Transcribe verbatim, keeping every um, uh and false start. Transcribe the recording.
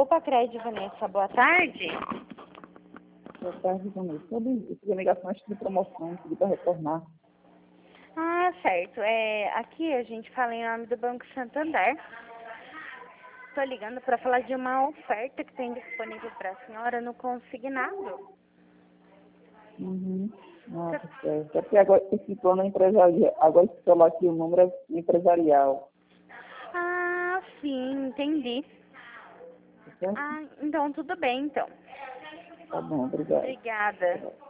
Copa Crédito, Vanessa, boa tarde. Boa tarde, Vanessa. Sobre essas ligações de promoção, pedi para retornar. Ah, certo. É, aqui a gente fala em nome do Banco Santander. Estou ligando para falar de uma oferta que tem disponível para a senhora no consignado. Uhum. Ah, tá certo. É porque agora esse plano é empresarial. Agora esse celular aqui, o número é empresarial. Ah, sim, entendi. Tá certo? Ah, então tudo bem, então. Tá bom, obrigado. Obrigada.